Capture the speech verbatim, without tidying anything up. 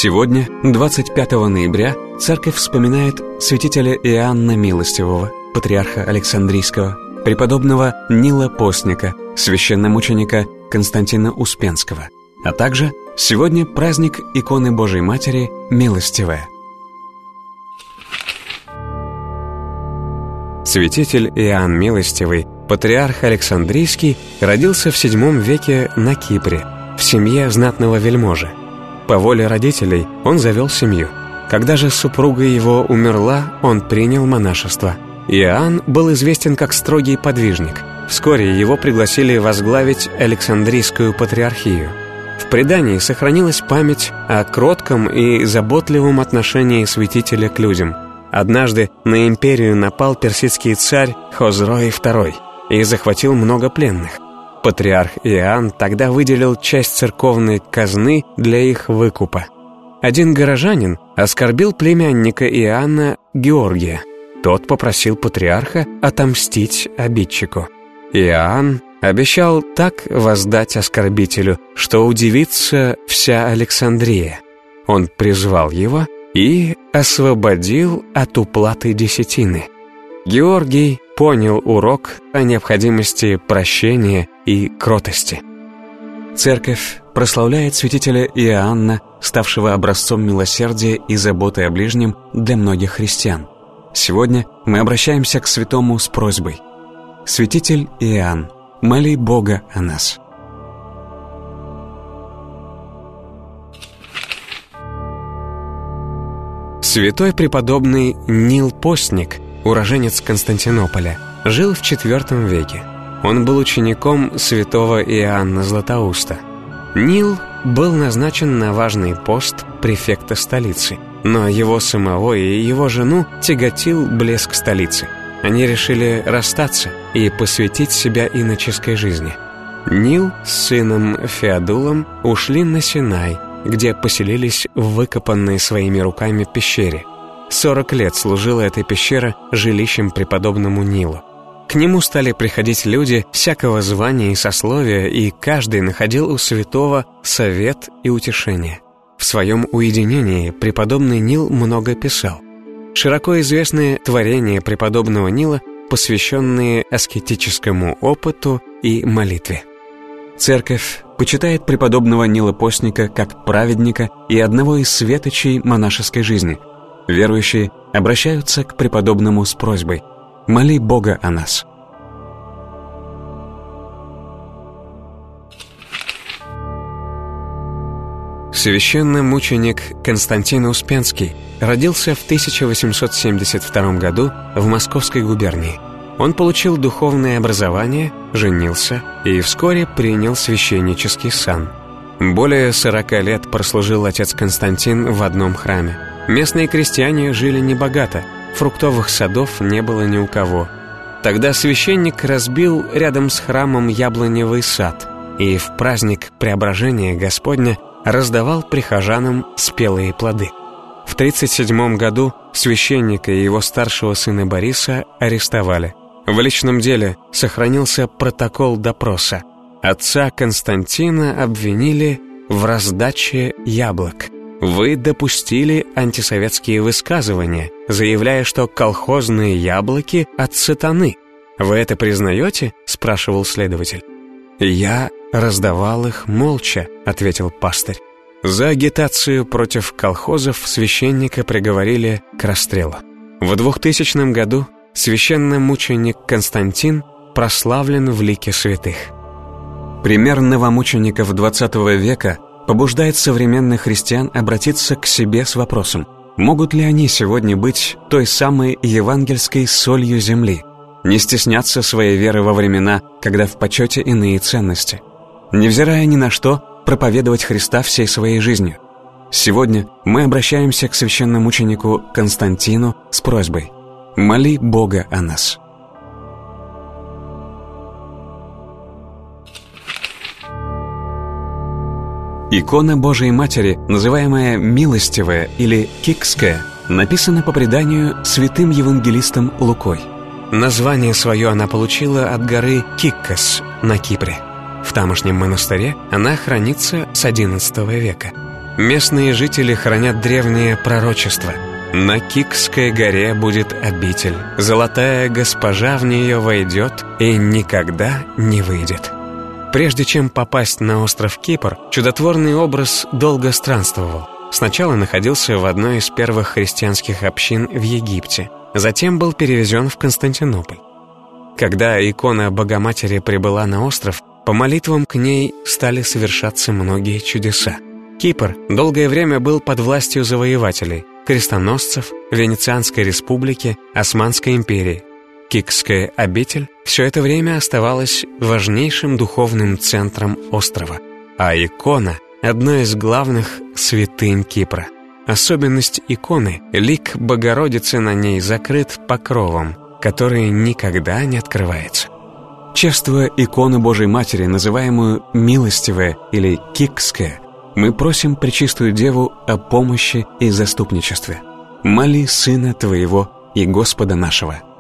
Сегодня, двадцать пятого ноября, Церковь вспоминает святителя Иоанна Милостивого, патриарха Александрийского, преподобного Нила Постника, священномученика Константина Успенского, а также сегодня праздник иконы Божией Матери Милостивая. Святитель Иоанн Милостивый, патриарх Александрийский, родился в седьмом веке на Кипре, в семье знатного вельможи. По воле родителей он завел семью. Когда же супруга его умерла, он принял монашество. Иоанн был известен как строгий подвижник. Вскоре его пригласили возглавить Александрийскую патриархию. В предании сохранилась память о кротком и заботливом отношении святителя к людям. Однажды на империю напал персидский царь Хозрой второй и захватил много пленных. Патриарх Иоанн тогда выделил часть церковной казны для их выкупа. Один горожанин оскорбил племянника Иоанна Георгия. Тот попросил патриарха отомстить обидчику. Иоанн обещал так воздать оскорбителю, что удивится вся Александрия. Он призвал его и освободил от уплаты десятины. Георгий понял урок о необходимости прощения и кротости. Церковь прославляет святителя Иоанна, ставшего образцом милосердия и заботы о ближнем для многих христиан. Сегодня мы обращаемся к святому с просьбой: «Святитель Иоанн, моли Бога о нас». Святой преподобный Нил Постник, уроженец Константинополя, жил в четвёртом веке. Он был учеником святого Иоанна Златоуста. Нил был назначен на важный пост префекта столицы, но его самого и его жену тяготил блеск столицы. Они решили расстаться и посвятить себя иноческой жизни. Нил с сыном Феодулом ушли на Синай, где поселились в выкопанной своими руками пещере. Сорок лет служила эта пещера жилищем преподобному Нилу. К нему стали приходить люди всякого звания и сословия, и каждый находил у святого совет и утешение. В своем уединении преподобный Нил много писал. Широко известны творения преподобного Нила, посвященные аскетическому опыту и молитве. Церковь почитает преподобного Нила Постника как праведника и одного из светочей монашеской жизни. Верующие обращаются к преподобному с просьбой: «Моли Бога о нас». Священномученик Константин Успенский родился в тысяча восемьсот семьдесят втором году в Московской губернии. Он получил духовное образование, женился и вскоре принял священнический сан. Более сорока лет прослужил отец Константин в одном храме. Местные крестьяне жили небогато, фруктовых садов не было ни у кого. Тогда священник разбил рядом с храмом яблоневый сад и в праздник Преображения Господня раздавал прихожанам спелые плоды. В тридцать седьмом году священника и его старшего сына Бориса арестовали. В личном деле сохранился протокол допроса. Отца Константина обвинили в раздаче яблок. Вы допустили антисоветские высказывания, заявляя, что колхозные яблоки от сатаны. Вы это признаете? Спрашивал следователь. Я раздавал их молча, ответил пастырь. За агитацию против колхозов священника приговорили к расстрелу. В двухтысячном году священномученик Константин прославлен в лике святых. Пример новомучеников двадцатого века побуждает современных христиан обратиться к себе с вопросом: могут ли они сегодня быть той самой евангельской солью земли, не стесняться своей веры во времена, когда в почете иные ценности, невзирая ни на что, проповедовать Христа всей своей жизнью? Сегодня мы обращаемся к священномученику Константину с просьбой: моли Бога о нас. Икона Божией Матери, называемая Милостивая или Кикская, написана по преданию святым евангелистом Лукой. Название свое она получила от горы Киккос на Кипре. В тамошнем монастыре она хранится с одиннадцатого века. Местные жители хранят древнее пророчество. На Кикской горе будет обитель. Золотая госпожа в нее войдет и никогда не выйдет. Прежде чем попасть на остров Кипр, чудотворный образ долго странствовал. Сначала находился в одной из первых христианских общин в Египте, затем был перевезен в Константинополь. Когда икона Богоматери прибыла на остров, по молитвам к ней стали совершаться многие чудеса. Кипр долгое время был под властью завоевателей, крестоносцев, Венецианской республики, Османской империи. Кикская обитель все это время оставалась важнейшим духовным центром острова, а икона — одной из главных святынь Кипра. Особенность иконы — лик Богородицы на ней закрыт покровом, который никогда не открывается. Чествуя икону Божией Матери, называемую «милостивая» или «кикская», мы просим Пречистую Деву о помощи и заступничестве. Моли Сына Твоего и Господа нашего.